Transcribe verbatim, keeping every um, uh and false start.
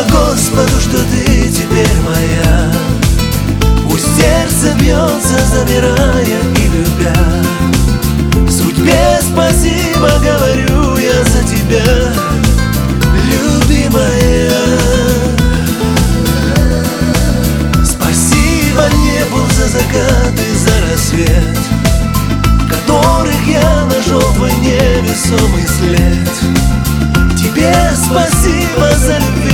Господу, что ты теперь моя. Пусть сердце бьется, замирая и любя. Судьбе спасибо говорю я за тебя, любимая. Спасибо небу за закат и за рассвет, в которых я нашел твой невесомый след. Тебе спасибо за любовь